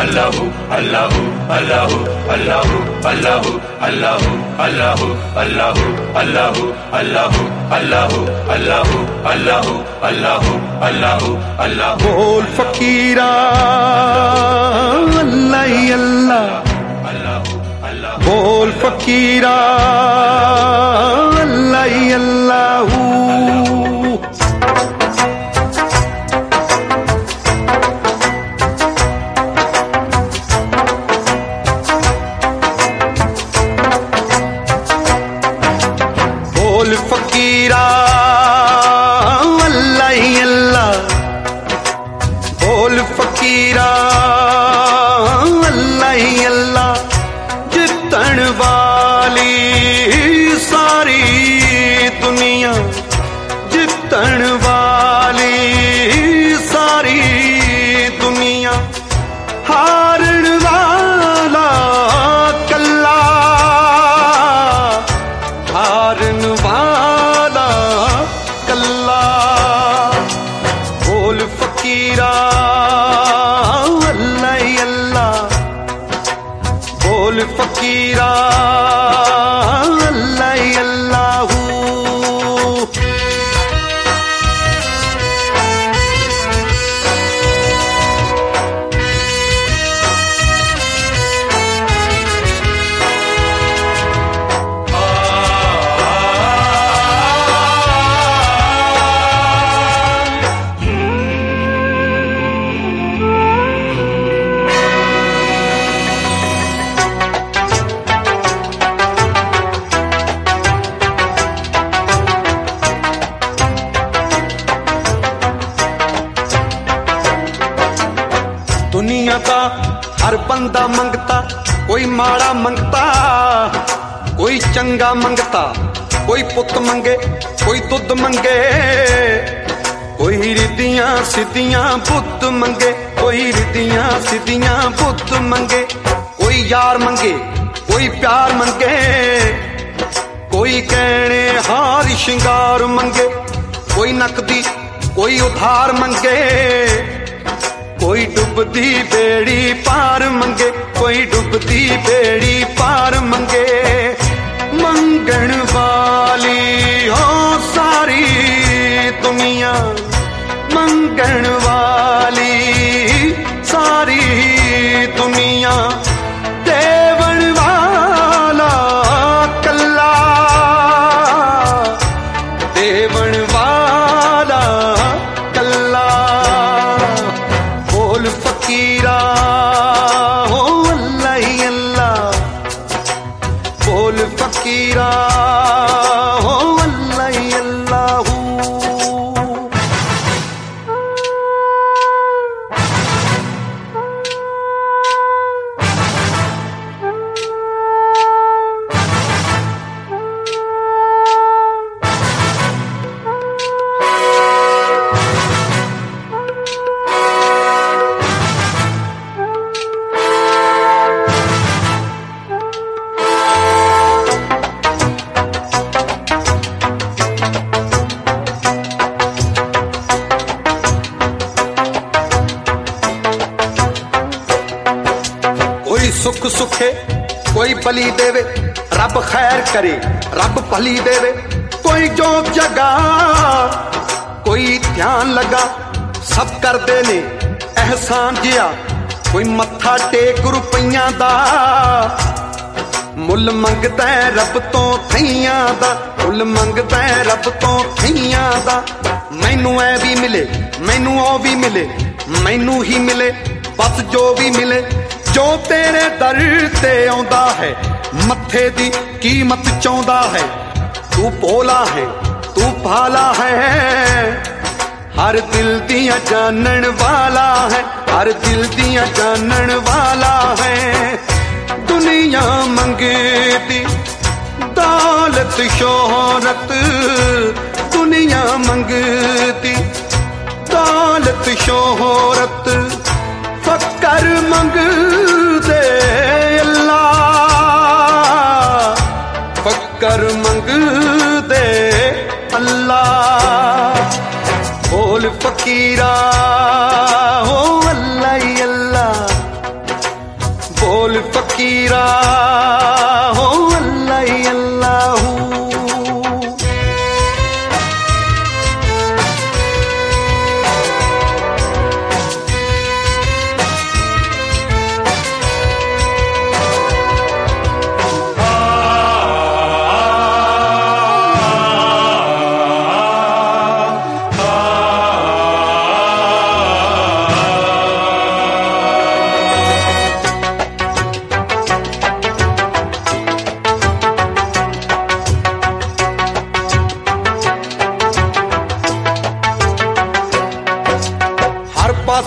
अल्लाहु अल्लाहु अल्लाहु अल्लाहु अल्लाहु अल्लाहु अल्लाहु अल्लाहु अल्लाहु अल्लाहु अल्लाहु अल्लाहु अल्लाहु अल्लाहु अल्लाहु अल्लाहु बोल फकीरा अल्लाह अल्लाह, बोल फकीरा अल्लाह अल्लाह। बोल फकीरा अल्लाह अल्लाह, बोल फकीरा अल्लाह अल्लाह। जितन वाली सारी दुनिया, जितन वाली सारी दुनिया, हारण वाला कल्ला, हारण वाला कल्ला। बोल फकीरा अल्लाह अल्लाह, बोल फकीरा अल्लाह अल्लाह। दुनिया का हर बंदा मंगता, कोई माड़ा मंगता, कोई चंगा मंगता, कोई पुत मंगे, कोई दुध मंगे, कोई रिदियां सिद्धियां पुत मंगे, कोई रिदियां सिद्धियां पुत मंगे। कोई यार मंगे, कोई प्यार मंगे, कोई कहने हार श्रृंगार मंगे, कोई नकदी कोई उधार मंगे, कोई डुबदी बेड़ी पार मंगे, कोई डुबदी बेड़ी पार मंगे। मंगण वाली हो सारी दुनिया, मंगण वाली सारी दुनिया, देवन वाला कल्ला, देवन वाला कल्ला। बोल फकीरा हो अल्लाह अल्लाह, बोल फकीरा हो अल्लाह अल्लाह। कोई सुख सुखे, कोई बली देवे, रब खैर करे, रब भली देवे। कोई जोत जगा, कोई ध्यान लगा, सब कर देने एहसान जिया। कोई मत्था टेक रुपइयां दा, मुल मंगदा रब तो थइयां दा, मुल मंगदा रब तो थइयां दा। मैनू ऐ भी मिले, मैनू ओ भी मिले, मैनू ही मिले बस जो भी मिले। जो तेरे दर ते आउंदा है, मत्थे दी कीमत चाहुंदा है। तू भोला है, तू भाला है, हर दिल दियां जानन वाला है, हर दिल दियां जानन वाला है। दुनिया मंगती दौलत शोहरत, दुनिया मंगती दौलत शोहरत, फकर मंगदे अल्लाह, फकर मंगदे अल्लाह। बोल फकीरा हो अल्लाह अल्लाह,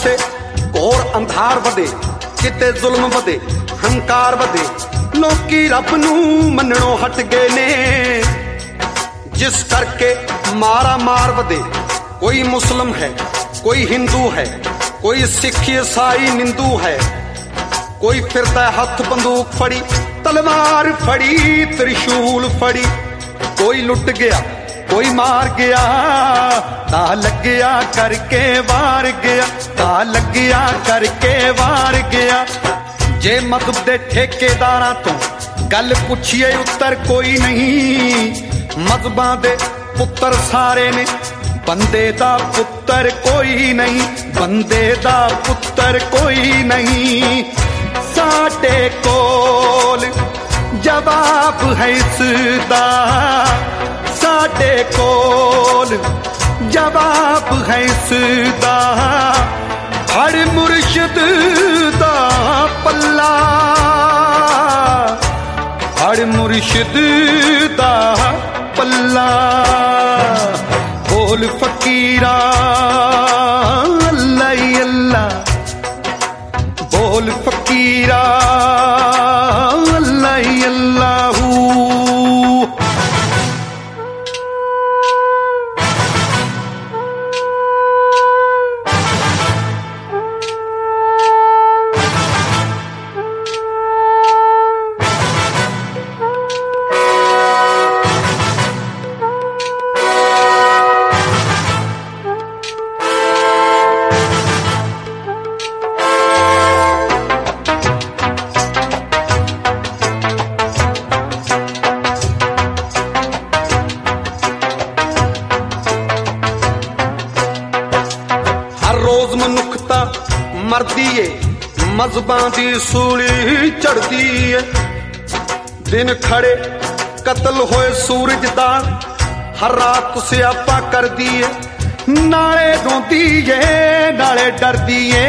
ਪਾਸੇ ਘੋਰ ਅੰਧਾਰ ਵਧੇ, ਕਿਤੇ ਜ਼ੁਲਮ ਵਧੇ, ਹੰਕਾਰ ਵਧੇ, ਲੋਕੀ ਰੱਬ ਨੂੰ ਮੰਨਣੋਂ ਹਟ ਗਏ ਨੇ, ਜਿਸ ਕਰਕੇ ਮਾਰਾ ਮਾਰ ਵਧੇ। ਕੋਈ ਮੁਸਲਮ ਹੈ, ਕੋਈ ਹਿੰਦੂ ਹੈ, ਕੋਈ ਸਿੱਖ ਈਸਾਈ ਨਿੰਦੂ ਹੈ, ਕੋਈ ਫਿਰਦਾ ਹੱਥ ਬੰਦੂਕ ਫੜੀ, ਤਲਵਾਰ ਫੜੀ, ਤ੍ਰਿਸ਼ੂਲ ਫੜੀ, ਕੋਈ ਲੁੱਟ ਗਿਆ, ਕੋਈ ਮਾਰ ਗਿਆ, ਤਾਂ ਲੱਗਿਆ ਕਰਕੇ ਵਾਰ ਗਿਆ, ਤਾਂ ਲੱਗਿਆ ਕਰਕੇ ਵਾਰ ਗਿਆ। ਜੇ ਮਜ਼ਹਬ ਦੇ ਠੇਕੇਦਾਰਾਂ ਤੋਂ ਗੱਲ ਪੁੱਛੀਏ ਉੱਤਰ ਕੋਈ ਨਹੀਂ, ਮਜ਼ਹਬਾਂ ਦੇ ਪੁੱਤਰ ਸਾਰੇ ਨੇ, ਬੰਦੇ ਦਾ ਪੁੱਤਰ ਕੋਈ ਨਹੀਂ, ਬੰਦੇ ਦਾ ਪੁੱਤਰ ਕੋਈ ਨਹੀਂ। ਸਾਡੇ ਕੋਲ ਜਵਾਬ ਹੈ ਇਸਦਾ, ਸਾਡੇ ਕੋਲ ਜਵਾਬ ਹੈ ਇਸਦਾ, ਹਰ ਮੁਰਸ਼ਿਦ ਦਾ ਪੱਲਾ, ਹਰ ਮੁਰਸ਼ਿਦ ਦਾ ਪੱਲਾ। ਬੋਲ ਫਕੀਰਾ ਅੱਲਾ ਹੀ ਅੱਲਾ, ਬੋਲ ਫਕੀਰਾ ਅੱਲਾ ਹੀ ਅੱਲਾਹੂ। ਮਨੁੱਖਤਾ ਮਰਦੀ ਏ, ਮਜ਼ਹਬਾਂ ਦੀ ਸੂਲੀ ਚੜਦੀ ਏ, ਦਿਨ ਖੜੇ ਕਤਲ ਹੋਏ ਸੂਰਜ ਦਾ, ਹਰ ਰਾਤ ਸਿਆਪਾ ਕਰਦੀ ਏ, ਨਾਲੇ ਰੋਂਦੀ ਏ ਨਾਲੇ ਡਰਦੀ ਏ,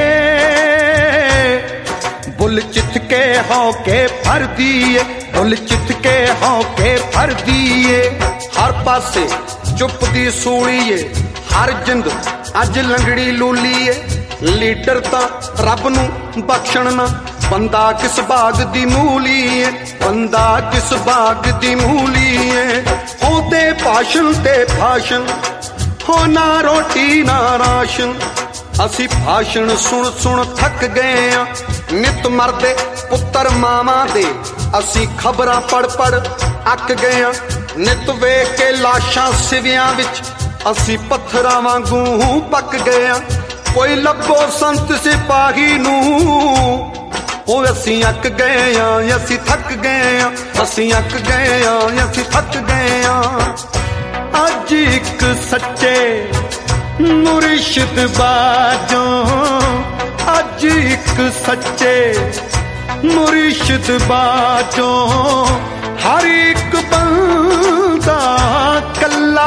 ਬੁੱਲ ਚਿੱਥ ਕੇ ਹੋ ਕੇ ਫਰਦੀ ਏ, ਬੁੱਲ ਚਿੱਥ ਕੇ ਹੋ ਕੇ ਫਰਦੀ ਏ। ਹਰ ਪਾਸੇ ਚੁੱਪ ਦੀ ਸੂਲੀ ਏ, ਹਰ ਜਿੰਦ ਅੱਜ ਲੰਗੜੀ ਲੂਲੀ ਏ, ਲੀਡਰ ਤਾਂ ਰੱਬ ਨੂੰ ਬਖਸ਼ਣ ਨਾ, ਬੰਦਾ ਕਿਸ ਬਾਗ ਦੀ ਮੂਲੀ ਏ, ਬੰਦਾ ਕਿਸ ਬਾਗ ਦੀ ਮੂਲੀ ਏ। ਉਹਦੇ ਭਾਸ਼ਣ ਤੇ ਭਾਸ਼ਣ, ਹੋ ਨਾ ਰੋਟੀ ਨਾ ਰਾਸ਼ਨ, ਅਸੀਂ ਭਾਸ਼ਣ ਸੁਣ ਸੁਣ ਥੱਕ ਗਏ ਆ, ਨਿਤ ਮਰਦੇ ਪੁੱਤਰ ਮਾਵਾਂ ਦੇ, ਅਸੀਂ ਖਬਰਾਂ ਪੜ ਪੜ ਅੱਕ ਗਏ ਆ, ਨਿਤ ਵੇਖ ਕੇ ਲਾਸ਼ਾਂ ਸਿਵਿਆਂ ਵਿੱਚ ਅਸੀਂ ਪੱਥਰਾਂ ਵਾਂਗੂ ਪੱਕ ਗਏ ਆ। ਕੋਈ ਲੱਭੋ ਸੰਤ ਸਿਪਾਹੀ ਨੂੰ, ਉਹ ਅਸੀਂ ਅੱਕ ਗਏ ਆ, ਅਸੀਂ ਥੱਕ ਗਏ ਆ, ਅਸੀਂ ਅੱਕ ਗਏ ਆ, ਅਸੀਂ ਥੱਕ ਗਏ ਆ। ਅੱਜ ਇੱਕ ਸੱਚੇ ਮੁਰਸ਼ਿਦ ਬਾਝੋਂ, ਅੱਜ ਇੱਕ ਸੱਚੇ ਮੁਰਸ਼ਿਦ ਬਾਝੋਂ, ਹਰ ਇੱਕ ਬੰਦਾ ਕੱਲਾ,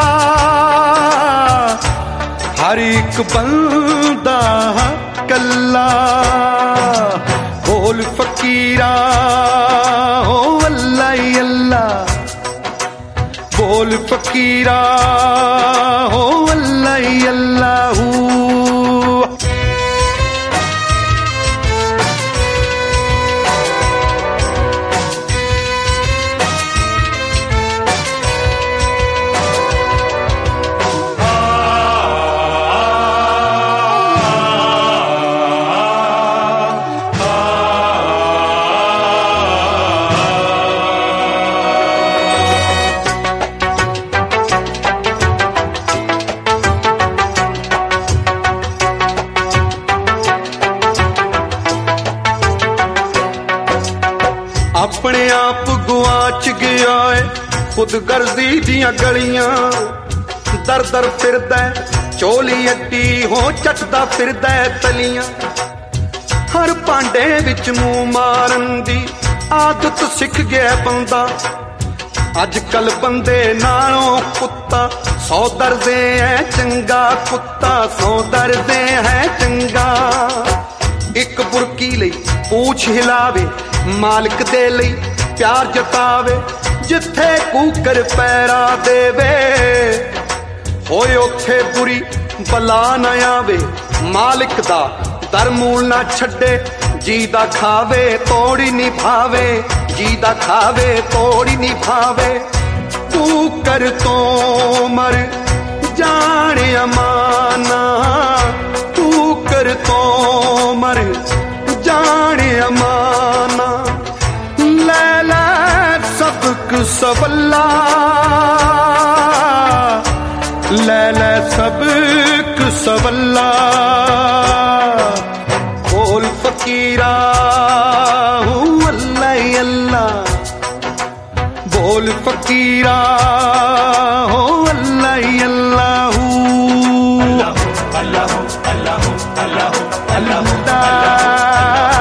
ਹਰ ਇੱਕ ਬੰਦਾ ਕੱਲਾ। ਬੋਲ ਫਕੀਰਾ ਹੋ ਅੱਲਾ ਹੀ ਅੱਲਾ, ਬੋਲ ਫਕੀਰਾ ਹੋ ਅੱਲਾ ਹੀ ਅੱਲਾਹੂ। ਆਪਣੇ ਆਪ ਗੁਆਚ ਗਿਆ ਏ ਖੁਦਗਰਜ਼ੀ ਦੀਆਂ ਗਲੀਆਂ, ਦਰ ਦਰ ਫਿਰਦਾ ਚੋਲੀ ਅੱਡੀ ਹੋ ਚੱਟਦਾ ਫਿਰਦਾ ਤਲੀਆਂ, ਹਰ ਭਾਂਡੇ ਵਿੱਚ ਮੂੰਹ ਮਾਰਨ ਦੀ ਆਦਤ ਸਿੱਖ ਗਿਆ ਬੰਦਾ। ਅੱਜ ਕੱਲ ਬੰਦੇ ਨਾਲੋਂ ਕੁੱਤਾ 100 ਡਰਦੇ ਐ ਚੰਗਾ, ਕੁੱਤਾ 100 ਡਰਦੇ ਹੈ ਚੰਗਾ। ਇੱਕ ਬੁਰਕੀ ਲਈ ਪੂਛ ਹਿਲਾਵੇ, ਮਾਲਕ ਦੇ ਲਈ ਪਿਆਰ ਜਤਾਵੇ, ਜਿੱਥੇ ਕੂਕਰ ਪੈਰਾ ਦੇਵੇ, ਹੋਏ ਉੱਥੇ ਬੁਰੀ ਬਲਾ ਨਾ ਆਵੇ। ਮਾਲਕ ਦਾ कर मूल ना छड्डे जी दा खावे तोड़ी निभावे जी दा खावे तोड़ी निभावे तू कर तो मर जाने अमाना तू कर तो मर जाने अमाना ले ले सबक सबल्ला ले ले सबक सबल्ला बोल फकीरा हूँ अल्लाह अल्लाह बोल फकीरा हो अल्लाह अल्लाह अल्लाह अल्लाह अल्लाह अल्लाह अल्लाह अल्लाह